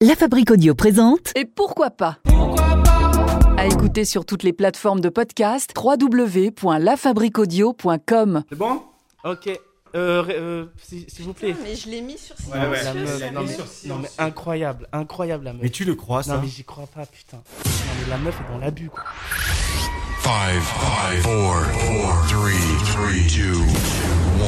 La Fabrique Audio présente. Et pourquoi pas à écouter sur toutes les plateformes de podcast, www.lafabriqueaudio.com. C'est bon ? Ok. S'il vous plaît. Mais je l'ai mis sur silence. Ouais. La meuf, non mais incroyable la meuf. Mais tu le crois, ça ? Non mais j'y crois pas, putain. Non mais la meuf est dans l'abus, quoi. 5, 4, 3, 2, 1.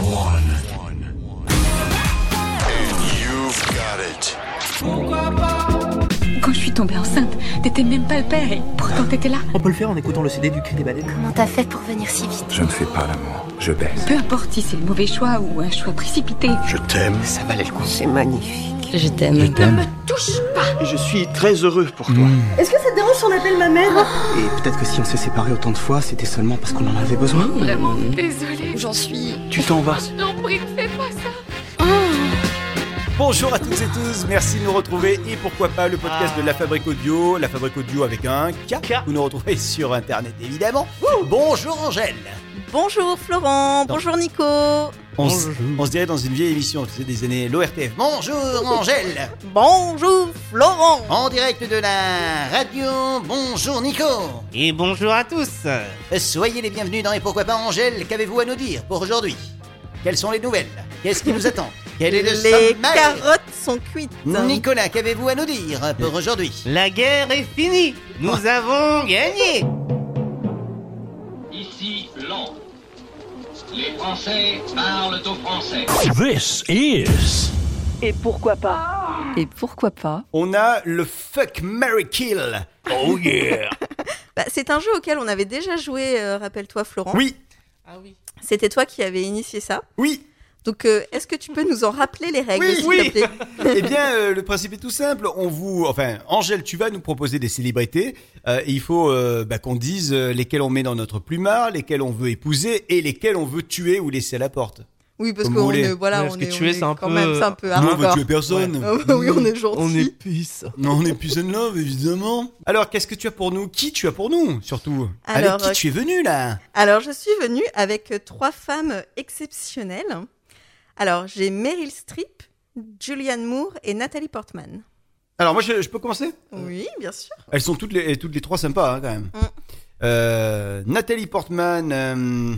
And you've got it. Quand je suis tombée enceinte, t'étais même pas le père et pourtant t'étais là. On peut le faire en écoutant le CD du Cri des Baleines. Comment t'as fait pour venir si vite ? Je ne fais pas l'amour, je baise. Peu importe si c'est le mauvais choix ou un choix précipité. Je t'aime. Ça valait le coup. C'est magnifique. Je t'aime. Je t'aime. Ne me touche pas. Et je suis très heureux pour toi. Est-ce que ça te dérange si on appelle ma mère ? Et peut-être que si on s'est séparés autant de fois, c'était seulement parce qu'on en avait besoin. Vraiment désolée. J'en suis... Tu t'en vas. Non, prie, ne fais pas ça. Bonjour à toutes et tous, merci de nous retrouver et pourquoi pas le podcast de La Fabrique Audio, La Fabrique Audio avec un K. Vous nous retrouvez sur internet évidemment. Bonjour Angèle. Bonjour Florent, bonjour Nico. On se dirait dans une vieille émission, tu sais, des années l'ORTF. Bonjour Angèle. Bonjour Florent. En direct de la radio, bonjour Nico. Et bonjour à tous. Soyez les bienvenus dans Et pourquoi pas Angèle, qu'avez-vous à nous dire pour aujourd'hui ? Quelles sont les nouvelles ? Qu'est-ce qui nous attend ? Quel est le Les sommaire ? carottes sont cuites. Nicolas, qu'avez-vous à nous dire pour aujourd'hui ? La guerre est finie. Nous avons gagné. Ici Londres. Les Français parlent aux Français. This is... Et pourquoi pas On a le Fuck, Marry, Kill. Oh yeah. C'est un jeu auquel on avait déjà joué, rappelle-toi Florent. Oui, Ah oui. C'était toi qui avais initié ça. oui. Donc est-ce que tu peux nous en rappeler les règles, s'il Oui. te plaît ? Eh bien, le principe est tout simple. Angèle, tu vas nous proposer des célébrités. Et il faut qu'on dise lesquelles on met dans notre plumard, lesquelles on veut épouser et lesquelles on veut tuer ou laisser à la porte. Oui, parce Comme qu'on vous voulez. est, voilà, Parce on que est, tuer, on c'est un est quand peu- même, c'est un peu Nous, on veut hardcore. tuer personne. Oui, on est gentil. On est peace. Non, on est peace and love, évidemment. Alors, qu'est-ce que tu as pour nous ? Qui tu as pour nous, surtout ? Alors, Avec qui tu es venu, là ? Alors, je suis venue avec 3 femmes exceptionnelles. Alors, j'ai Meryl Streep, Julianne Moore et Nathalie Portman. Alors, moi, je peux commencer ? Oui, bien sûr. Elles sont toutes les trois sympas, hein, quand même. Nathalie Portman.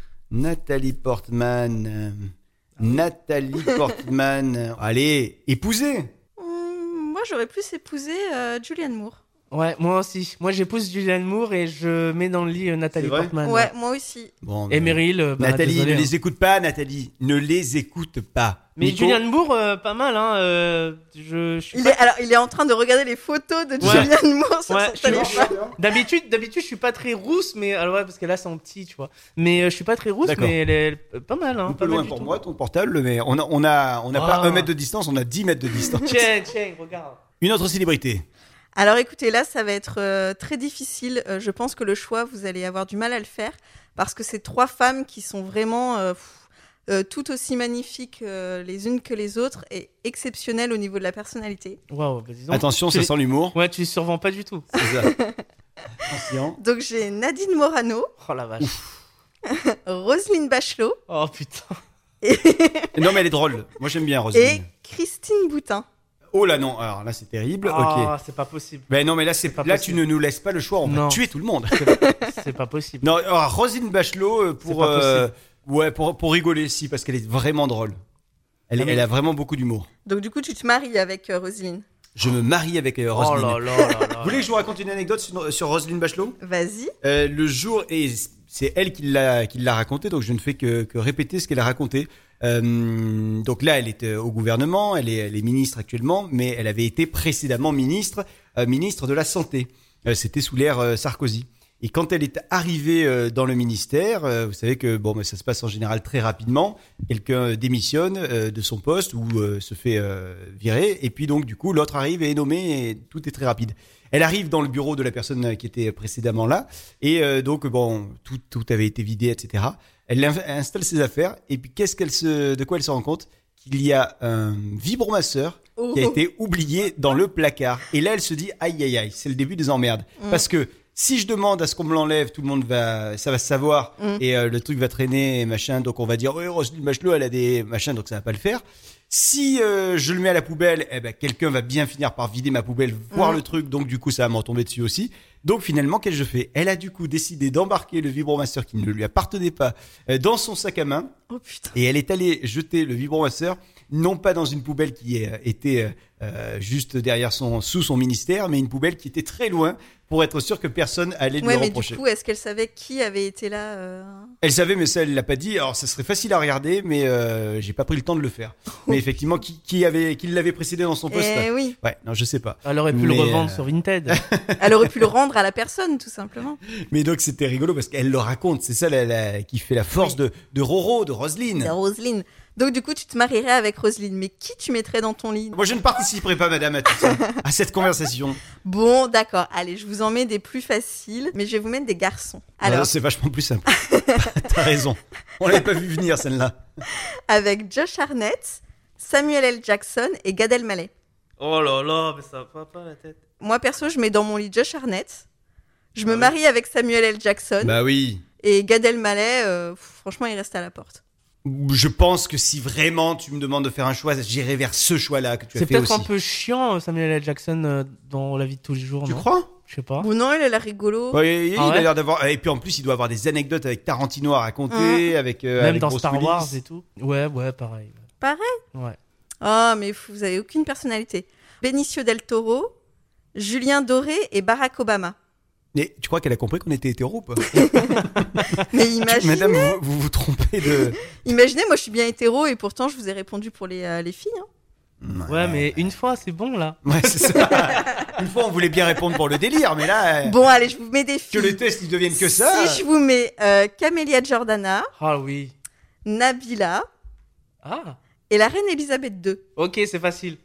Allez, épousez. Moi, j'aurais plus épousé Julianne Moore. Ouais, moi aussi. Moi, j'épouse Julianne Moore et je mets dans le lit Nathalie C'est vrai Portman. Ouais, moi aussi. Bon, Et Meryl, Nathalie, désolé, ne hein. les écoute pas, Nathalie. Ne les écoute pas. Mais Nico, Julianne Moore, pas mal, hein. Je suis Il pas... est en train de regarder les photos de Ouais. Julianne Moore sur Ouais, son je suis téléphone. D'habitude, je suis pas très rousse, mais alors ouais, parce que là, c'est en petit, tu vois. Mais je suis pas très rousse, D'accord. mais elle est pas mal, hein. un peu Pas mal loin du pour tout. moi, ton portable, mais on a pas 1 mètre de distance, on a 10 mètres de distance. Tiens, regarde. Une autre célébrité. Alors écoutez, là, ça va être très difficile. Je pense que le choix, vous allez avoir du mal à le faire parce que c'est 3 femmes qui sont vraiment tout aussi magnifiques les unes que les autres et exceptionnelles au niveau de la personnalité. Waouh, bah dis donc. Attention, Tu ça les- sent l'humour. Ouais, tu les survends pas du tout. C'est ça. Attention. Donc j'ai Nadine Morano, Oh la vache. Roselyne Bachelot Oh putain. Non, mais elle est drôle. Moi, j'aime bien et Roselyne. Christine Boutin. Oh là, non. Alors là, c'est terrible. Oh, Ok. c'est pas possible. Ben non, mais là, pas là tu possible. ne nous laisses pas le choix. On va Non. tuer tout le monde. C'est pas possible. Non, alors, Roselyne Bachelot, C'est pas possible. pour rigoler, si, parce qu'elle est vraiment drôle. Elle a vraiment beaucoup d'humour. Donc du coup, tu te maries avec Roselyne. Je me marie avec Oh Roselyne. là là là là. Vous voulez que je vous raconte une anecdote sur Roselyne Bachelot ? Vas-y. Le jour, et c'est elle qui l'a raconté, donc je ne fais que répéter ce qu'elle a raconté. Donc là, elle est au gouvernement, elle est ministre actuellement, mais elle avait été précédemment ministre de la Santé. C'était sous l'ère Sarkozy. Et quand elle est arrivée dans le ministère, vous savez que ça se passe en général très rapidement. Quelqu'un démissionne de son poste ou se fait virer, et puis donc du coup l'autre arrive et est nommé, et tout est très rapide. Elle arrive dans le bureau de la personne qui était précédemment là, et donc tout avait été vidé, etc. Elle installe ses affaires, et puis de quoi elle se rend compte ? Qu'il y a un vibromasseur qui a été oublié dans le placard. Et là, elle se dit aïe aïe aïe, c'est le début des emmerdes, parce que si je demande à ce qu'on me l'enlève, tout le monde va se savoir, et le truc va traîner, machin, donc on va dire, oui, Roselyne Bachelot, elle a des machins, donc ça va pas le faire. Si je le mets à la poubelle, eh ben quelqu'un va bien finir par vider ma poubelle, voir le truc, donc du coup ça va m'en tomber dessus aussi. Donc finalement, qu'est-ce que je fais ? Elle a du coup décidé d'embarquer le vibromasseur qui ne lui appartenait pas dans son sac à main. Oh putain. Et elle est allée jeter le vibromasseur, non pas dans une poubelle qui était juste derrière sous son ministère, mais une poubelle qui était très loin pour être sûr que personne allait lui reprocher. Mais du coup, est-ce qu'elle savait qui avait été là Elle savait, mais ça, elle l'a pas dit. Alors, ça serait facile à regarder, mais j'ai pas pris le temps de le faire. Mais effectivement, qui l'avait précédé dans son poste là. Oui. Ouais, non, je sais pas. Elle aurait pu le revendre sur Vinted. Elle aurait pu le rendre à la personne, tout simplement. Mais donc, c'était rigolo parce qu'elle le raconte. C'est ça qui fait la force de Roro, de Roselyne. De Roselyne. Donc, du coup, tu te marierais avec Roselyne. Mais qui tu mettrais dans ton lit ? Moi, je ne participerai pas, madame, à tout ça, à cette conversation. Bon, d'accord. Allez, je vous en mets des plus faciles, mais je vais vous mettre des garçons. Alors, non, c'est vachement plus simple. T'as raison. On l'avait pas vu venir, celle-là. Avec Josh Hartnett, Samuel L. Jackson et Gad Elmaleh. Oh là là, mais ça va pas la tête. Moi, perso, je mets dans mon lit Josh Hartnett. Je me marie avec Samuel L. Jackson. Bah oui. Et Gad Elmaleh, franchement, il reste à la porte. Je pense que si vraiment tu me demandes de faire un choix, j'irai vers ce choix-là que tu as fait aussi. C'est peut-être un peu chiant, Samuel L. Jackson, dans la vie de tous les jours, Tu non ? crois ? Je sais pas. Bon, non, il a l'air rigolo. Ouais, il a l'air d'avoir. Et puis en plus, il doit avoir des anecdotes avec Tarantino à raconter, avec même avec dans Bruce Star Willis. Wars et tout. Ouais, pareil. Pareil ? Ouais. Ah, mais vous avez aucune personnalité. Benicio del Toro, Julien Doré et Barack Obama. Mais tu crois qu'elle a compris qu'on était hétéro ou pas ? Mais imaginez. Madame, vous vous trompez de. Imaginez, moi je suis bien hétéro et pourtant je vous ai répondu pour les filles. Hein. Ouais, mais une fois, c'est bon là. Ouais, c'est ça. Une fois, on voulait bien répondre pour le délire, mais là. Bon, allez, je vous mets des filles. Que les tests ils deviennent que ça. Si je vous mets Camélia Jordana, Ah oui. Nabila Ah. et la reine Elisabeth II. Ok, c'est facile.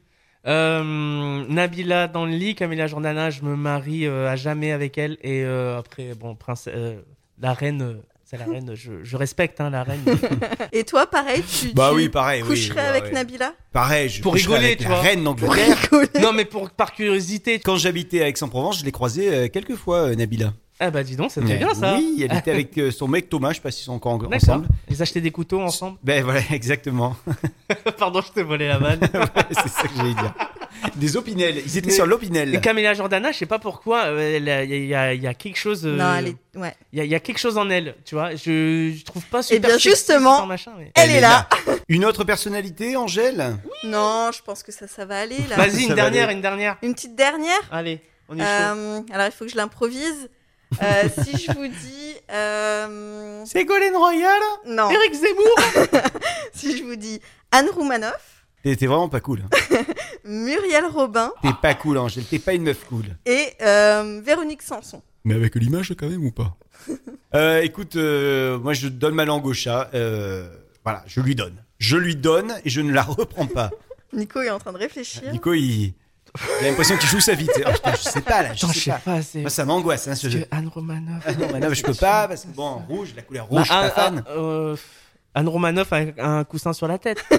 Nabila dans le lit, Camélia Jordana, je me marie à jamais avec elle. Et après, bon, la reine, c'est la reine, je respecte la reine. Et toi, pareil, tu coucherais avec Nabila ? Pareil, je pour coucherais rigoler, avec tu la vois. reine d'Angleterre. Non, mais par curiosité. Quand j'habitais à Aix-en-Provence, je l'ai croisée quelques fois, Nabila. Ah bah dis donc, c'est très bien ça. Oui, elle était avec son mec Thomas, je sais pas s'ils sont encore D'accord. ensemble. Ils achetaient des couteaux ensemble. Ben voilà, exactement. Pardon, je t'ai volé la vanne. Ouais, c'est ça que j'allais dire. Des opinels, ils étaient sur l'opinel. Et Camélia Jordana, je sais pas pourquoi, il y a quelque chose. Non, elle est... ouais. Il y a quelque chose en elle, tu vois. Je trouve pas Eh super. bien, justement, machin, mais... elle est là. Une autre personnalité, Angèle ? Oui. Non, je pense que ça va aller là. Vas-y, une Ça va dernière, aller. une dernière. Une petite dernière. Allez, on est chaud. Alors, il faut que je l'improvise. Si je vous dis... Ségolène Royal ? Non. Éric Zemmour. Si je vous dis Anne Roumanoff, T'es vraiment pas cool. Muriel Robin T'es pas cool, Angèle. T'es pas une meuf cool. et Véronique Sanson. Mais avec l'image quand même ou pas ? Écoute, moi je donne ma langue au chat. Voilà, je lui donne. Je lui donne et je ne la reprends pas. Nico est en train de réfléchir. Nico, il a l'impression qu'il joue sa vie. Oh, putain, je sais pas là. Attends, je sais pas. C'est... Moi, ça m'angoisse. Hein, ce jeu. Anne Romanoff. Ah non, mais non, je peux pas parce que bon, rouge, la couleur rouge, je suis pas fan. Anne Romanoff avec un coussin sur la tête.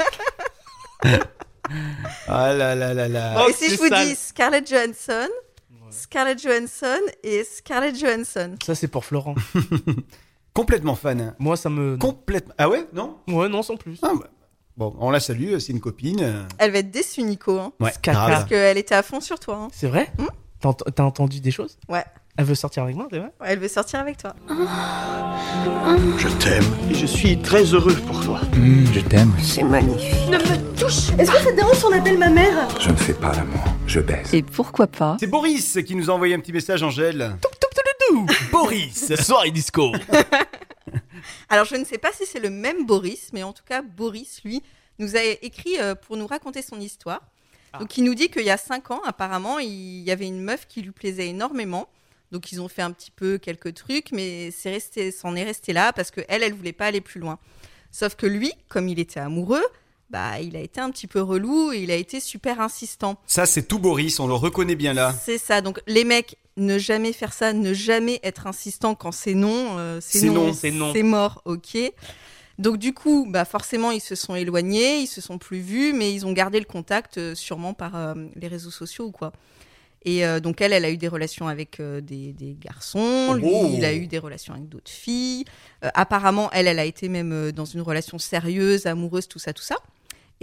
Ah là là là là. Oh, Et si c'est je vous sale. dis Scarlett Johansson, Scarlett Johansson et Scarlett Johansson. Ça, c'est pour Florent. Complètement fan. Moi, ça me. Complètement. Ah ouais, non ? Ouais, non, sans plus. Ah, bah. Bon, on la salue, c'est une copine. Elle va être déçue, Nico. Hein, Ouais, Caca. grave. parce qu'elle était à fond sur toi. Hein. C'est vrai T'as entendu des choses Ouais. Elle veut sortir avec moi, c'est vrai Ouais, elle veut sortir avec toi. Je t'aime. Et je suis très heureux pour toi. Je t'aime. C'est magnifique. Ne me touche. Est-ce que ça te dérange si on appelle ma mère ? Je ne fais pas l'amour, je baise. Et pourquoi pas ? C'est Boris qui nous a envoyé un petit message, Angèle. Boris. Soirée disco. Alors, je ne sais pas si c'est le même Boris, mais en tout cas, Boris, lui, nous a écrit pour nous raconter son histoire. Donc, il nous dit qu'il y a 5 ans, apparemment, il y avait une meuf qui lui plaisait énormément. Donc, ils ont fait un petit peu quelques trucs, mais c'en est resté là parce qu'elle voulait pas aller plus loin. Sauf que lui, comme il était amoureux, bah, il a été un petit peu relou et il a été super insistant. Ça, c'est tout Boris, on le reconnaît bien là. C'est ça. Donc, les mecs, ne jamais faire ça, ne jamais être insistant quand c'est non. C'est non, c'est non. C'est mort, ok. Donc, du coup, bah, forcément, ils se sont éloignés, ils se sont plus vus, mais ils ont gardé le contact sûrement par les réseaux sociaux ou quoi. Et donc, elle a eu des relations avec des garçons. Lui, il a eu des relations avec d'autres filles. Apparemment, elle a été même dans une relation sérieuse, amoureuse, tout ça, tout ça. Et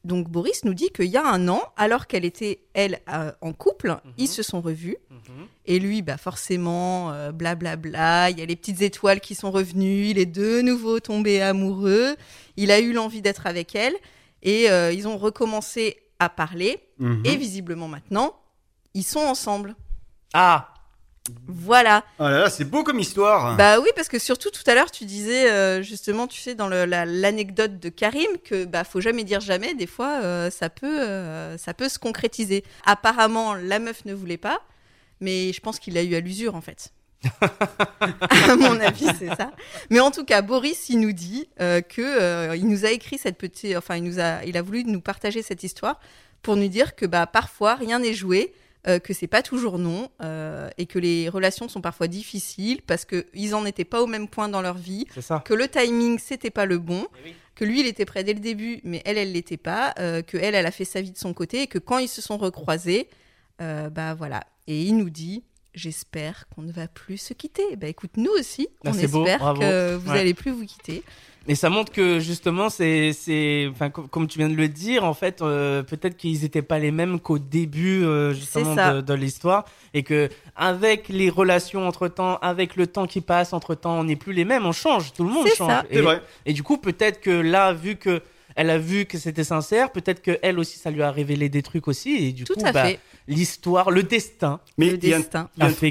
Donc Boris nous dit qu'il y a un an, alors qu'elle était, elle, en couple, ils se sont revus. Et lui, forcément, blablabla, il y a les petites étoiles qui sont revenues, il est de nouveau tombé amoureux, il a eu l'envie d'être avec elle, et ils ont recommencé à parler, et visiblement maintenant, ils sont ensemble. Ah! Voilà. Oh là là, c'est beau comme histoire. Bah oui, parce que surtout tout à l'heure, tu disais justement, tu sais, dans l'anecdote de Karim, que faut jamais dire jamais. Des fois, ça peut se concrétiser. Apparemment, la meuf ne voulait pas, mais je pense qu'il l'a eu à l'usure en fait. À mon avis, c'est ça. Mais en tout cas, Boris, il nous dit que il nous a écrit cette petite, il a voulu nous partager cette histoire pour nous dire que parfois rien n'est joué. Que c'est pas toujours non et que les relations sont parfois difficiles parce qu'ils en étaient pas au même point dans leur vie, que le timing c'était pas le bon, que lui il était prêt dès le début mais elle l'était pas, que elle a fait sa vie de son côté et que quand ils se sont recroisés, voilà. Et il nous dit j'espère qu'on ne va plus se quitter. Écoute, nous aussi, on espère que vous allez plus vous quitter. Et ça montre que justement, comme tu viens de le dire, en fait, peut-être qu'ils n'étaient pas les mêmes qu'au début justement de l'histoire, et que avec les relations entre-temps, avec le temps qui passe entre-temps, on n'est plus les mêmes, on change, tout le monde change. C'est vrai. Et du coup, peut-être que là, vu que elle a vu que c'était sincère, peut-être que elle aussi, ça lui a révélé des trucs aussi, et du coup, l'histoire, le destin, a fait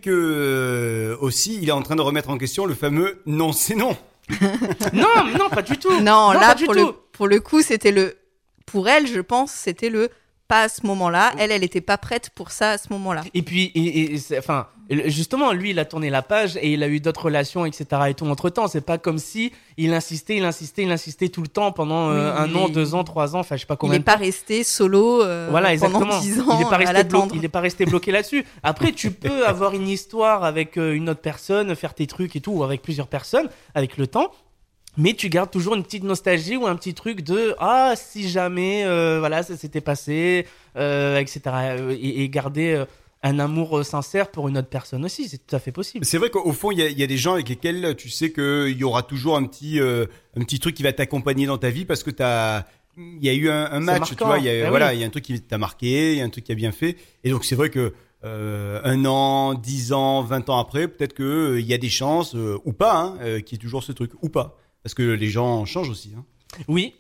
que aussi, il est en train de remettre en question le fameux non, c'est non. non, pas du tout. Non, là, pour le coup, pour elle, je pense, c'était le pas à ce moment-là. Elle était pas prête pour ça à ce moment-là. Et puis, justement, lui, il a tourné la page et il a eu d'autres relations, etc. et tout entre-temps. C'est pas comme si il insistait tout le temps pendant 1 an, 2 ans, 3 ans, je sais pas combien de temps. Il n'est pas resté solo pendant 10 ans il est pas resté bloqué là-dessus. Après, tu peux avoir une histoire avec une autre personne, faire tes trucs et tout, ou avec plusieurs personnes, avec le temps. Mais tu gardes toujours une petite nostalgie ou un petit truc de si jamais ça s'était passé, etc. Et garder un amour sincère pour une autre personne aussi, c'est tout à fait possible. C'est vrai qu'au fond, il y a des gens avec lesquels tu sais qu'il y aura toujours un petit truc qui va t'accompagner dans ta vie parce que il y a eu un match, marquant. tu vois, il y a un truc qui t'a marqué, il y a un truc qui a bien fait. Et donc c'est vrai que 1 an, 10 ans, 20 ans après, peut-être que il y a des chances ou pas, qu'il y ait toujours ce truc ou pas. Parce que les gens changent aussi. Oui,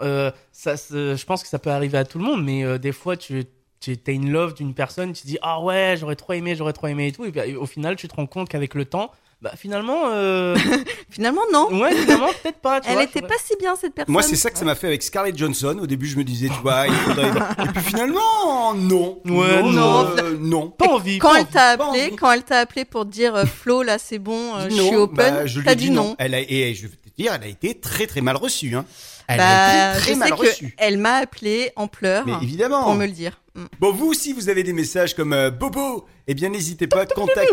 je pense que ça peut arriver à tout le monde, mais des fois, tu es in love d'une personne, tu te dis ah ouais, j'aurais trop aimé et tout, et puis au final, tu te rends compte qu'avec le temps, finalement, finalement non. Ouais, finalement peut-être pas. Elle était pas si bien cette personne. Moi, c'est ça que ça m'a fait avec Scarlett Johansson. Au début, je me disais, tu vois, il faudrait. Et puis finalement, non. Ouais, non. Pas envie. Quand elle t'a appelé pour te dire Flo, là c'est bon, je suis open, t'as dit non. Et je vais te dire, elle a été très très mal reçue. Elle a été très mal reçue. Elle m'a appelé en pleurs. Mais évidemment. Pour me le dire. Bon, vous aussi, vous avez des messages comme Bobo. Eh bien, n'hésitez pas,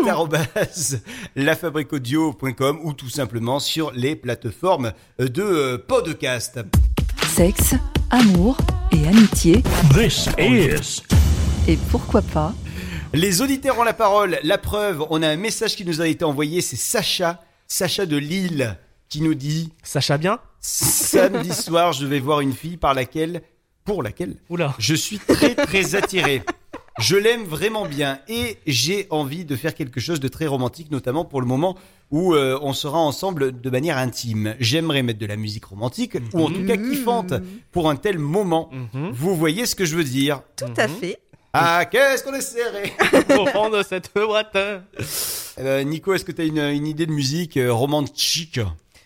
contact@lafabriqueaudio.com ou tout simplement sur les plateformes de podcast. Sexe, amour et amitié. This is. Et pourquoi pas Les auditeurs ont la parole. La preuve, on a un message qui nous a été envoyé. C'est Sacha de Lille qui nous dit Sacha bien. Samedi soir, je vais voir une fille pour laquelle je suis très très attiré. Je l'aime vraiment bien et j'ai envie de faire quelque chose de très romantique, notamment pour le moment où on sera ensemble de manière intime. J'aimerais mettre de la musique romantique ou en tout cas kiffante pour un tel moment. Vous voyez ce que je veux dire? Tout à fait. Ah, qu'est-ce qu'on est serré au fond de cette boîte. Nico, est-ce que tu as une idée de musique romantique?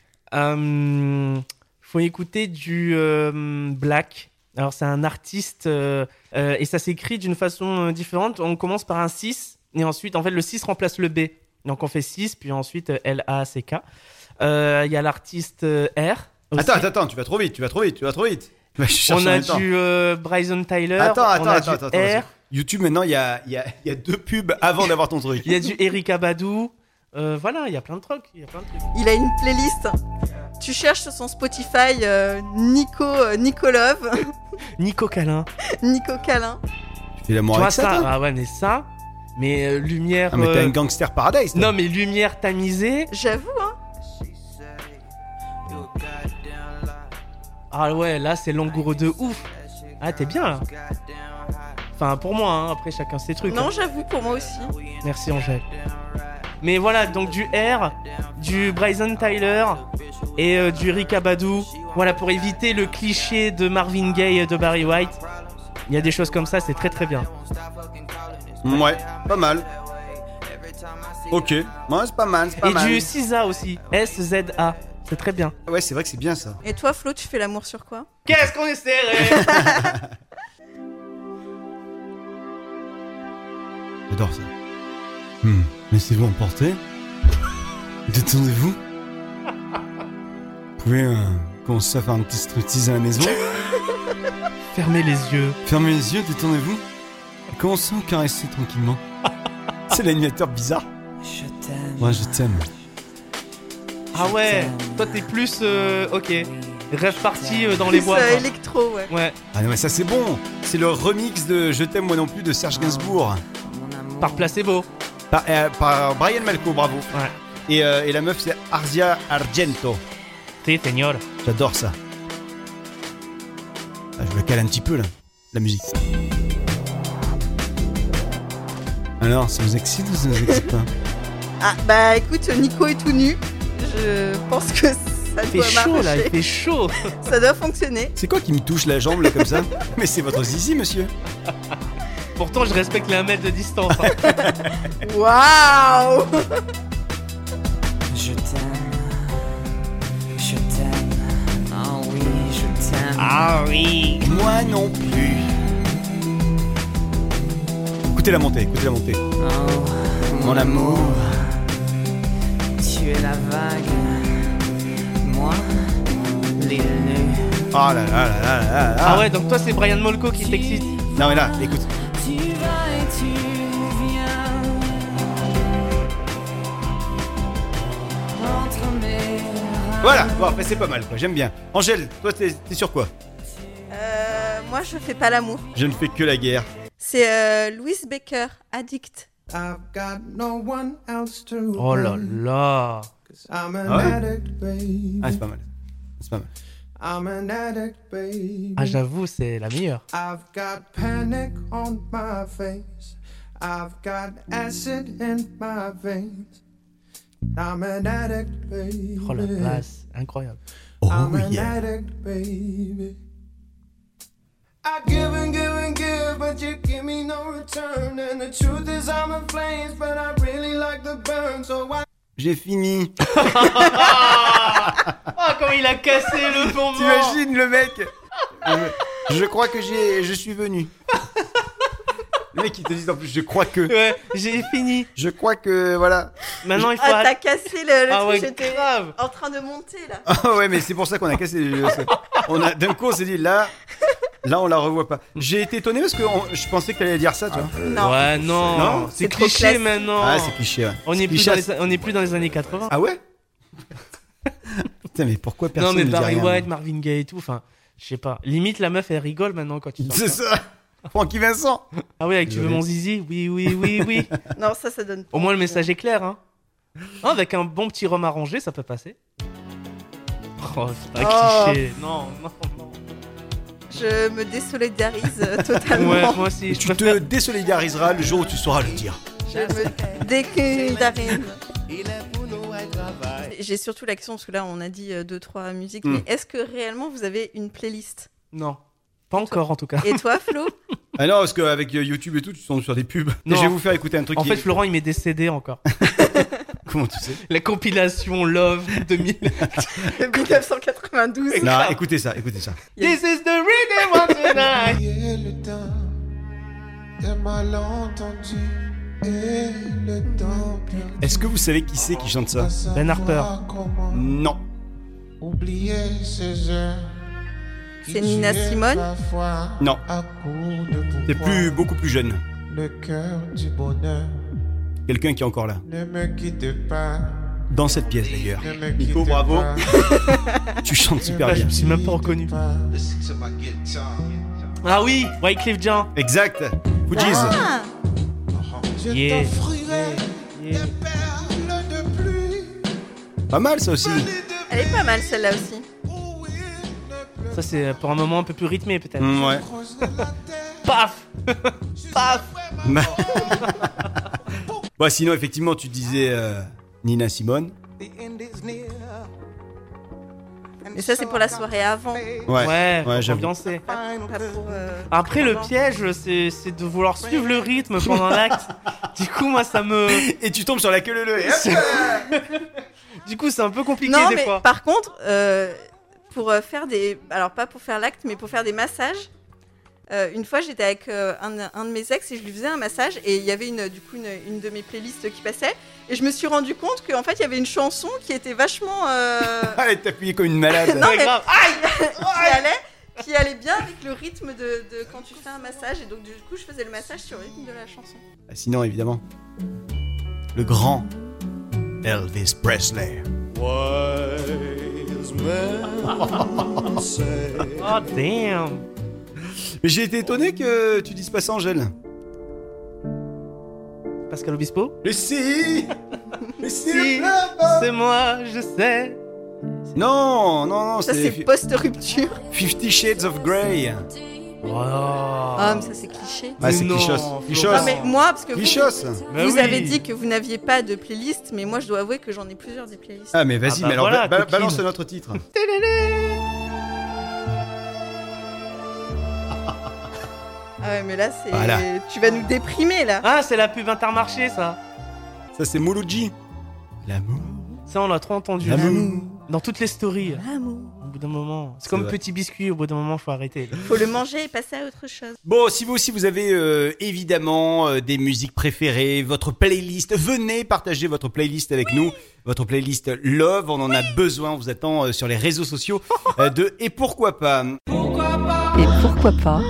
Faut écouter du Black. Alors c'est un artiste et ça s'écrit d'une façon différente. On commence par un 6 et ensuite en fait le 6 remplace le B. Donc on fait 6 puis ensuite L-A-C-K. Il y a l'artiste R. Aussi. Attends, tu vas trop vite. On a du Bryson Tyler. Attends. R. YouTube maintenant il y a 2 pubs avant d'avoir ton truc. Il y a du Erykah Badu. Voilà, il y a plein de trucs. Il a une playlist. Tu cherches sur son Spotify Nico Love. Nico Câlin. Nico Câlin. Tu fais l'amour avec ça, toi? Ah ouais, mais ça. Mais lumière. Ah, mais t'as une Gangster Paradise. Non, mais lumière tamisée. J'avoue, Ah ouais, là c'est langoureux de ouf. Ah, t'es bien là. Enfin, pour moi, hein. Après chacun ses trucs. Non, hein. j'avoue, pour moi aussi. Merci Angèle. Mais voilà, donc du R, du Bryson Tyler et du Erykah Badu. Voilà, pour éviter le cliché de Marvin Gaye et de Barry White. Il y a des choses comme ça, c'est très très bien. Ouais, pas mal. Ok, ouais, c'est pas mal, c'est pas et mal. du SZA aussi, S-Z-A. C'est très bien. Ouais, c'est vrai que c'est bien ça. Et toi, Flo, tu fais l'amour sur quoi? Qu'est-ce qu'on est serré. J'adore ça. Laissez-vous emporter. Détendez-vous. Vous pouvez commencer à faire un petit striptease à la maison. Fermez les yeux. Fermez les yeux, détendez-vous. Et commencez à caresser tranquillement. C'est l'animateur bizarre. Je t'aime. Ouais, je t'aime. Ah ouais, toi t'es plus ok. Rêve parti dans les bois. Plus quoi. électro, ouais. Ouais. Ah non mais ça c'est bon. C'est le remix de Je t'aime moi non plus de Serge Gainsbourg. Par Placebo. Par Brian Malco, bravo. Ouais. Et la meuf c'est Arzia Argento. Si, señor. J'adore ça. Ah, je me cale un petit peu là, la musique. Alors, ça vous excite ou ça vous excite pas? Ah, bah écoute, Nico est tout nu. Je pense que ça Il doit fait chaud marcher. là, il fait chaud. Ça doit fonctionner. C'est quoi qui me touche la jambe là comme ça? Mais c'est votre zizi, monsieur. Pourtant, je respecte les 1 mètre de distance. Hein. Waouh. Je t'aime. Je t'aime. Oh oui, je t'aime. Ah oui. Moi non plus. Écoutez la montée, écoutez la montée. Oh, Mon amour. Tu es la vague. Moi, l'île nue. Oh là là là là là là. Ah ouais, donc toi c'est Brian Molko qui t'excite. Non mais là, écoute. Tu vas et tu viens. Entre mes bras. Voilà, bon après c'est pas mal quoi, j'aime bien. Angèle, toi t'es sur quoi? Moi, je fais pas l'amour. Je ne fais que la guerre. C'est Louis Baker, Addict. Oh là là. Ah ouais? Ah c'est pas mal. C'est pas mal. Ah j'avoue, c'est la meilleure. I've got panic on my face. I've got acid in my veins. I'm an addict, baby. Oh la basse, incroyable. Oh I'm an yeah. addict, baby. I give and give and give, but you give me no return. And the truth is I'm in flames, but I really like the burn. So I... J'ai fini. Ah comment il a cassé le moment. T'imagines le mec? Je crois que je suis venu. Le mec il te dit en plus je crois que. Ouais, j'ai fini. Je crois que voilà. Maintenant il faut. Ah, t'as cassé le Ah truc, ouais, j'étais grave. en train de monter là. Ah ouais mais c'est pour ça qu'on a cassé. On a d'un coup on s'est dit là on la revoit pas. J'ai été étonné parce que je pensais que t'allais dire ça, tu vois. Non. Ouais non, Non, c'est c'est trop cliché classique. maintenant. Ah c'est cliché. Ouais. On C'est est plus cliché. on est plus dans les années 80. Ah ouais. Putain mais pourquoi Non personne mais ne dit Barry rien, White, Marvin Gaye et tout, enfin, je sais pas. Limite la meuf elle rigole maintenant quand tu sors. C'est ça. Francky Vincent. Ah oui, avec tu veux Désolé. mon zizi? Oui oui oui oui. Non, ça donne pas. Au moins le message est clair hein. Oh, avec un bon petit rhum arrangé, ça peut passer. Oh, c'est pas cliché. Non, non, non. Je me désolidarise totalement. Ouais, moi aussi. Tu te désolidariseras le jour où tu sauras le dire. Je me désolidarise. J'ai surtout la question, parce que là on a dit 2-3 musiques, mais est-ce que réellement vous avez une playlist? Non. Pas encore en tout cas. Et toi, Flo? Ah non, parce qu'avec YouTube et tout, tu tombes sur des pubs. Non. Et je vais vous faire écouter un truc En qui... fait, Florent il met des CD encore. Comment tu sais? La compilation Love 2000. 1992. Non, écoutez ça, écoutez ça. This is the rhythm of tonight. Et le temps de malentendu. Et le temps perdu. Est-ce que vous savez qui c'est qui chante ça? Ben Harper. Non. Oublier ces heures. C'est Nina Simone? Non. C'est beaucoup plus jeune. Le cœur du bonheur. Quelqu'un qui est encore là. Ne me quitte pas. Dans cette pièce d'ailleurs. Ne me Nico, quitte bravo. pas. Tu chantes super Ah, je bien. me suis même pas reconnu. Ah oui, Wyclef Jean. Exact. Fujis. Ah, Je Yeah. t'offrirai Yeah. des perles de pluie. Pas mal ça aussi. elle est pas mal celle-là aussi. Où il ne Ça, c'est pour un moment un peu plus rythmé, peut-être. Ouais. Paf. Paf. Bon, sinon, effectivement, tu disais Nina Simone. Mais ça, c'est pour la soirée avant. Ouais, pour j'avoue. ambiancer. Pas pour, Après, le avant. piège, c'est de vouloir suivre le rythme pendant l'acte. Du coup, moi, ça me... Et tu tombes sur la queue leu. Du coup, c'est un peu compliqué Non, des mais fois. par contre, pour faire des... Alors, pas pour faire l'acte, mais pour faire des massages. Une fois, j'étais avec un de mes ex et je lui faisais un massage. Et il y avait une de mes playlists qui passait. Et je me suis rendu compte qu'en fait, il y avait une chanson qui était vachement... Allez, t'appuyais comme une malade. Non, Ouais, mais... grave. qui allait bien avec le rythme de quand tu fais un massage. Et donc, du coup, je faisais le massage sur le rythme de la chanson. Sinon, évidemment, le grand Elvis Presley. Oh, damn. Mais j'ai été étonné que tu dises pas ça, Angèle. Pascal Obispo. Mais si. Si, c'est moi, je sais. Non, Ça, c'est post-rupture. 50 Shades of Grey. Oh. Ah, mais ça, c'est cliché. Ah, c'est Non, clichos. Non, mais moi, parce que Clichos. vous avez dit que vous n'aviez pas de playlist, mais moi, je dois avouer que j'en ai plusieurs des playlists. Ah, mais vas-y, Ah bah mais alors voilà, coquine. balance notre titre. Ah ouais, mais là, c'est... Voilà. Tu vas nous déprimer, là. Ah, c'est la pub Intermarché, ça. Ça, c'est Mouloudji. L'amour. Ça, on l'a trop entendu. L'amour. Dans toutes les stories. L'amour. Au bout d'un moment. C'est C'est comme vrai. petit biscuit, au bout d'un moment, faut arrêter. Faut le manger et passer à autre chose. Bon, si vous aussi vous avez évidemment des musiques préférées, votre playlist, venez partager votre playlist avec nous, votre playlist Love, on en a besoin, on vous attend sur les réseaux sociaux de Et pourquoi pas. Et pourquoi pas?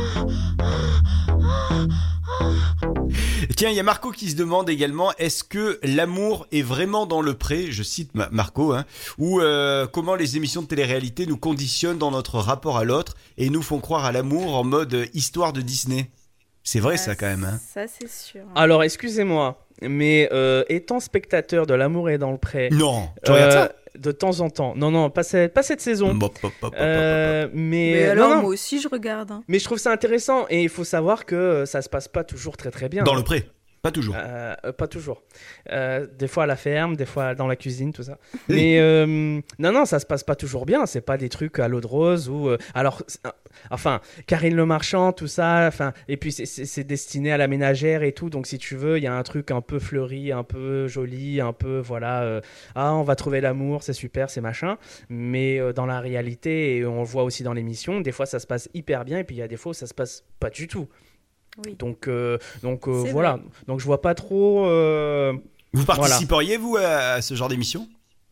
Tiens, il y a Marco qui se demande également, est-ce que l'amour est vraiment dans le pré, je cite Marco, hein, ou comment les émissions de télé-réalité nous conditionnent dans notre rapport à l'autre et nous font croire à l'amour en mode histoire de Disney. C'est vrai ça quand même. Hein. Ça, c'est sûr. Alors, excusez-moi, mais étant spectateur de L'amour est dans le pré... Non, tu regardes ça de temps en temps. Non, pas cette saison. Mais alors, non. moi aussi, je regarde. Hein. Mais je trouve ça intéressant et il faut savoir que ça se passe pas toujours très très bien. Dans le pré. Pas toujours. Pas toujours. Des fois à la ferme, des fois dans la cuisine, tout ça. Mais non, ça se passe pas toujours bien. C'est pas des trucs à l'eau de rose ou enfin Karine Le Marchand, tout ça. Enfin, et puis c'est destiné à la ménagère et tout. Donc si tu veux, il y a un truc un peu fleuri, un peu joli, un peu voilà. On va trouver l'amour, c'est super, c'est machin. Mais dans la réalité, et on le voit aussi dans l'émission, des fois ça se passe hyper bien et puis il y a des fois où ça se passe pas du tout. Oui. Donc voilà. Vrai. Donc je vois pas trop. Vous participeriez vous à ce genre d'émission ?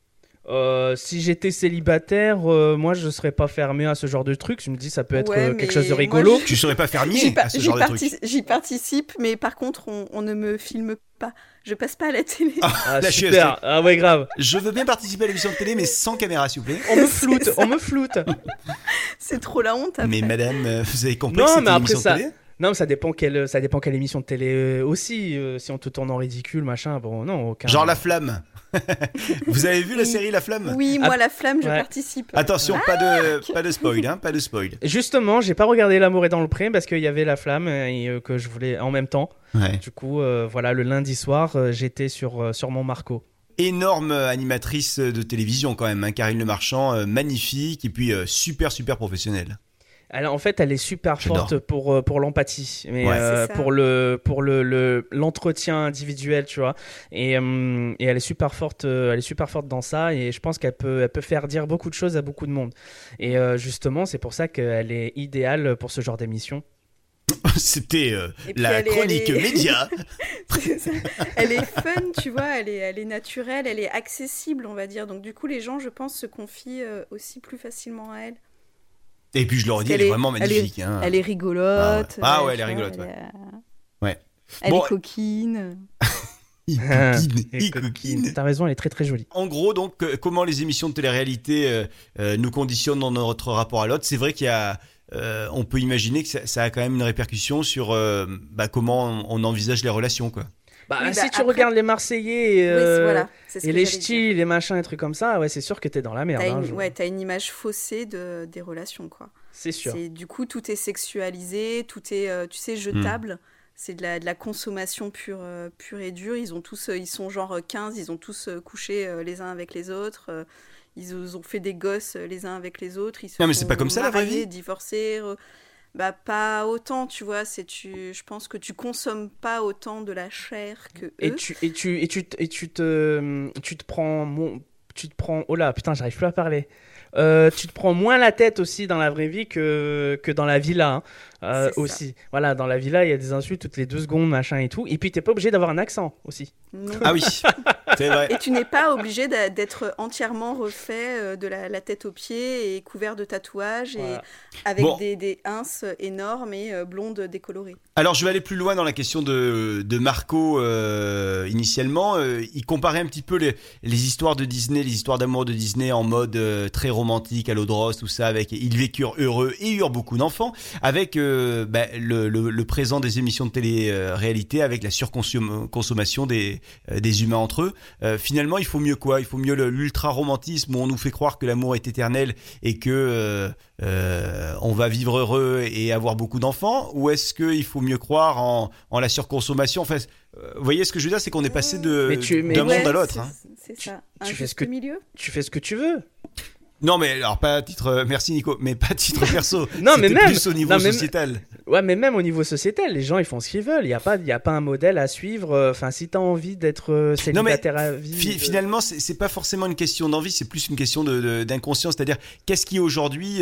Si j'étais célibataire, moi je serais pas fermé à ce genre de truc. Je me dis ça peut être quelque chose de rigolo. Moi, tu serais pas fermier à ce genre de truc. J'y participe, mais par contre on ne me filme pas. Je passe pas à la télé. Ah la super. Ah ouais grave. Je veux bien participer à l'émission de télé, mais sans caméra s'il vous plaît. On me floute. C'est trop la honte. Après. Mais madame, vous avez compris Non, que c'est mais une après émission ça. de télé ? Non, mais ça dépend quelle émission de télé aussi. Si on te tourne en ridicule, machin, bon, non, aucun. Genre La Flamme. Vous avez vu la série La Flamme ? Oui, moi La Flamme, je participe. Attention, pas de spoil, hein, pas de spoil. Justement, j'ai pas regardé L'amour est dans le pré parce qu'il y avait La Flamme et que je voulais en même temps. Ouais. Du coup, voilà, le lundi soir, j'étais sur mon Marco. Énorme animatrice de télévision quand même, hein, Karine Le Marchand, magnifique et puis super professionnelle. En fait, elle est super forte pour l'empathie, mais pour l'entretien individuel, tu vois. Et elle est super forte, dans ça. Et je pense qu'elle peut faire dire beaucoup de choses à beaucoup de monde. Et justement, c'est pour ça qu'elle est idéale pour ce genre d'émission. C'était la chronique média. Elle est fun, tu vois, elle est naturelle, elle est accessible, on va dire. Donc du coup, les gens, je pense, se confient aussi plus facilement à elle. Et puis je leur dis, elle est vraiment magnifique. Elle est rigolote. Ah ouais, elle est rigolote. Ouais. Elle est coquine. coquine. T'as raison, elle est très très jolie. En gros, donc, comment les émissions de télé-réalité nous conditionnent dans notre rapport à l'autre. C'est vrai qu'il y a, on peut imaginer que ça a quand même une répercussion sur comment on envisage les relations, quoi. Si tu regardes les Marseillais c'est ce et que les j'allais ch'tis, les machins, les trucs comme ça, c'est sûr que t'es dans la merde. T'as une image faussée des relations, quoi. C'est sûr. Du coup, tout est sexualisé, tout est, jetable. C'est de la consommation pure et dure. Ils sont genre 15, ils ont tous couché les uns avec les autres. Ils ont fait des gosses les uns avec les autres. Ils se non, mais c'est pas comme ça la vraie vie. Divorcés. Pas autant, tu vois. Je pense que tu consommes pas autant de la chair que eux. Tu te prends. Oh là, putain, j'arrive plus à parler. Tu te prends moins la tête aussi dans la vraie vie que dans la villa. Aussi. Voilà, dans la villa, il y a des insultes toutes les 2 secondes, machin et tout. Et puis, t'es pas obligé d'avoir un accent aussi. Non. Ah oui, c'est vrai. Et tu n'es pas obligé d'être entièrement refait de la tête aux pieds et couvert de tatouages et avec des inces énormes et blondes décolorées. Alors, je vais aller plus loin dans la question de Marco initialement. Il comparait un petit peu les histoires de Disney, les histoires d'amour de Disney en mode très romantique, à l'eau de rose, tout ça, avec ils vécurent heureux et eurent beaucoup d'enfants, avec le présent des émissions de télé-réalité, avec la surconsommation des humains entre eux. Finalement, il faut mieux quoi ? Il faut mieux l'ultra-romantisme où on nous fait croire que l'amour est éternel et que on va vivre heureux et avoir beaucoup d'enfants, ou est-ce qu'il faut mieux croire en la surconsommation ? Enfin, vous voyez ce que je veux dire, c'est qu'on est passé d'un monde à l'autre. C'est ça. Tu fais ce que tu veux. Non, mais alors pas à titre, merci Nico, mais pas à titre perso. Non, mais même plus au niveau sociétal. Ouais, mais même au niveau sociétal, les gens ils font ce qu'ils veulent. Il y a pas un modèle à suivre. Enfin, si t'as envie d'être célibataire à vie. Finalement, c'est pas forcément une question d'envie, c'est plus une question d'inconscience. C'est-à-dire, qu'est-ce qui aujourd'hui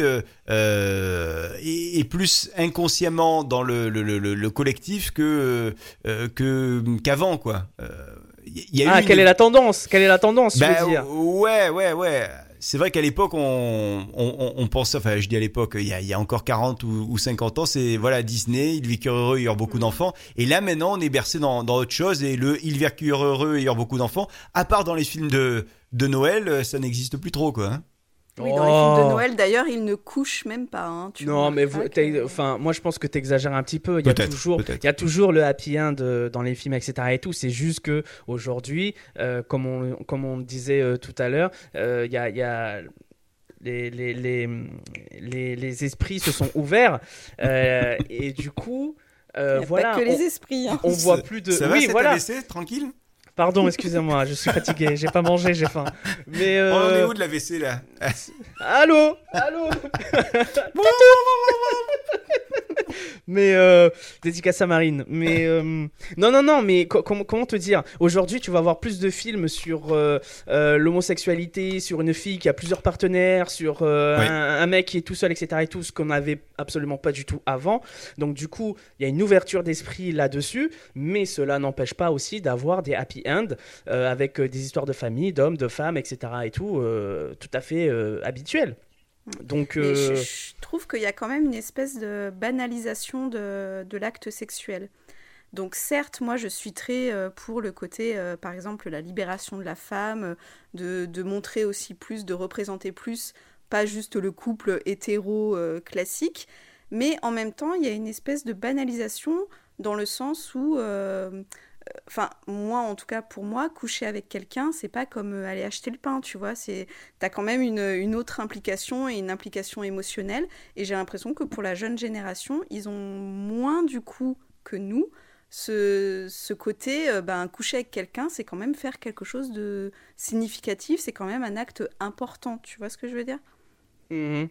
est plus inconsciemment dans le collectif qu'avant, quoi. Quelle est la tendance ? Quelle est la tendance, je veux dire. Ouais. C'est vrai qu'à l'époque, on pensait, enfin, je dis à l'époque, il y a encore 40 ou 50 ans, c'est, voilà, Disney, ils vécurent heureux, ils eurent beaucoup d'enfants. Et là, maintenant, on est bercé dans autre chose, et ils vécurent heureux, ils eurent beaucoup d'enfants. À part dans les films de Noël, ça n'existe plus trop, quoi. Oui, dans les films de Noël, d'ailleurs, ils ne couchent même pas. Non, mais moi, je pense que tu exagères un petit peu. Il y a toujours le happy end dans les films, etc. Et tout. C'est juste que aujourd'hui, comme on disait tout à l'heure, il y a les esprits se sont ouverts et du coup, voilà. Pas que les esprits. On voit plus de. Ça va, cet AVC, tranquille. Pardon, excusez-moi, je suis fatigué, j'ai pas mangé, j'ai faim. Mais on est où de l'AVC là ? Allô. Mais dédicace à Marine. Mais non, mais comment te dire ? Aujourd'hui, tu vas avoir plus de films sur l'homosexualité, sur une fille qui a plusieurs partenaires, sur un mec qui est tout seul, etc. Et tout, ce qu'on n'avait absolument pas du tout avant. Donc du coup, il y a une ouverture d'esprit là-dessus, mais cela n'empêche pas aussi d'avoir des happy end avec des histoires de famille, d'hommes, de femmes, etc. Et tout, tout à fait habituel. Donc, je trouve qu'il y a quand même une espèce de banalisation de l'acte sexuel. Donc certes, moi je suis très pour le côté, par exemple, la libération de la femme, de montrer aussi plus, de représenter plus, pas juste le couple hétéro classique, mais en même temps, il y a une espèce de banalisation dans le sens où... Enfin, moi, en tout cas, pour moi, coucher avec quelqu'un, c'est pas comme aller acheter le pain, tu vois. T'as quand même une autre implication et une implication émotionnelle. Et j'ai l'impression que pour la jeune génération, ils ont moins, du coup, que nous, ce côté, coucher avec quelqu'un, c'est quand même faire quelque chose de significatif, c'est quand même un acte important. Tu vois ce que je veux dire ? Ouais,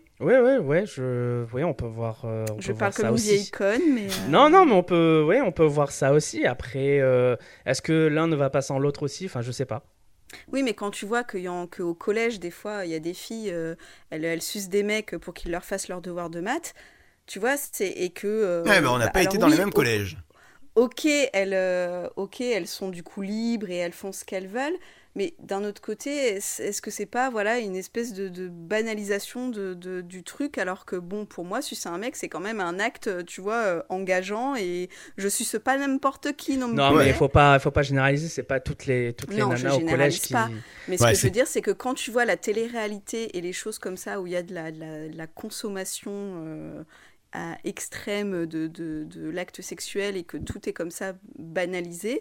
on peut voir. Je parle comme une vieille conne, mais. Non, mais on peut voir ça aussi. Après, est-ce que l'un ne va pas sans l'autre aussi ? Enfin, je sais pas. Oui, mais quand tu vois qu'au collège, des fois, il y a des filles, elles sucent des mecs pour qu'ils leur fassent leur devoir de maths, tu vois, et que. Ouais, mais on n'a pas été dans les mêmes collèges. Ok, elles sont du coup libres et elles font ce qu'elles veulent. Mais d'un autre côté, est-ce que c'est pas une espèce de banalisation du truc, alors que bon, pour moi, sucer un mec, c'est quand même un acte, tu vois, engageant, et je suce pas n'importe qui non plus. Non, mais il faut pas généraliser, c'est pas toutes les nanas au collège qui... pas. Mais ce que je veux dire, c'est que quand tu vois la télé-réalité et les choses comme ça, où il y a de la consommation extrême de l'acte sexuel et que tout est comme ça banalisé,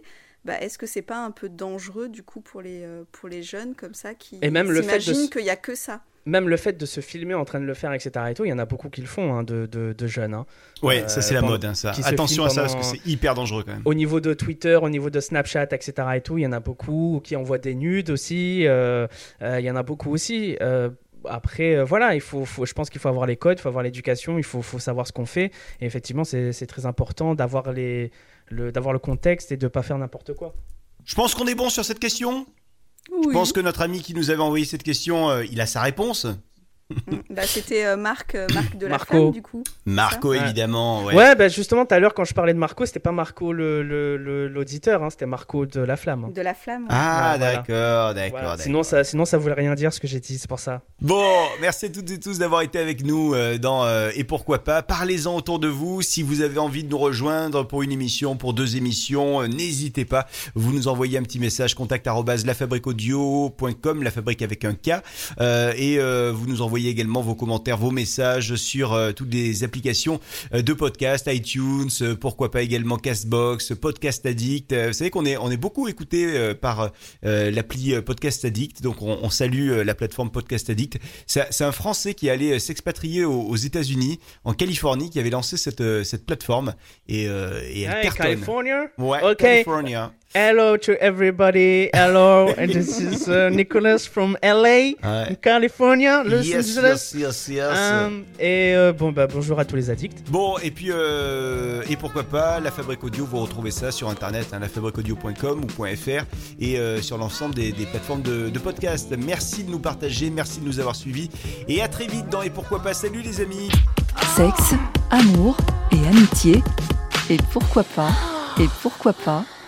est-ce que c'est pas un peu dangereux du coup pour les jeunes comme ça qui et même s'imaginent qu'il y a que ça. Même le fait de se filmer en train de le faire, etc. et tout, il y en a beaucoup qui le font, hein, de jeunes. Hein. Ouais, ça c'est la mode, hein, ça. Attention à ça parce que c'est hyper dangereux quand même. Au niveau de Twitter, au niveau de Snapchat, etc. et tout, il y en a beaucoup qui envoient des nudes aussi. Il y en a beaucoup aussi. Après, voilà, je pense qu'il faut avoir les codes, il faut avoir l'éducation, il faut savoir ce qu'on fait. Et effectivement, c'est très important d'avoir le contexte et de ne pas faire n'importe quoi. Je pense qu'on est bon sur cette question. Oui. Je pense que notre ami qui nous avait envoyé cette question, il a sa réponse. C'était Marc de la Marco. Flamme, du coup. Marco, évidemment. Ouais, justement, tout à l'heure, quand je parlais de Marco, c'était pas Marco l'auditeur, hein, c'était Marco de la Flamme. De la Flamme. Ouais. Ah, voilà. d'accord. Sinon, ça voulait rien dire ce que j'ai dit, c'est pour ça. Bon, merci à toutes et tous d'avoir été avec nous dans Et pourquoi pas. Parlez-en autour de vous. Si vous avez envie de nous rejoindre pour une émission, pour 2 émissions, n'hésitez pas. Vous nous envoyez un petit message, contact@lafabriqueaudio.com, la fabrique avec un K. Et vous nous envoyez également vos commentaires, vos messages sur toutes les applications de podcast, iTunes, pourquoi pas également Castbox, Podcast Addict. Vous savez qu'on est beaucoup écouté par l'appli Podcast Addict, donc on salue la plateforme Podcast Addict. C'est un Français qui est allé s'expatrier aux États-Unis, en Californie, qui avait lancé cette plateforme et elle cartonne. California? Ouais, Okay. California. Hello to everybody. Hello, and this is Nicholas from LA, California, Los Angeles. Yes. Et bonjour à tous les addicts. Bon, et puis, et pourquoi pas, La Fabrique Audio, vous retrouvez ça sur internet, hein, lafabriqueaudio.com ou .fr et sur l'ensemble des plateformes de podcast. Merci de nous partager, merci de nous avoir suivis et à très vite dans Et pourquoi pas. Salut les amis. Sexe, amour et amitié. Et pourquoi pas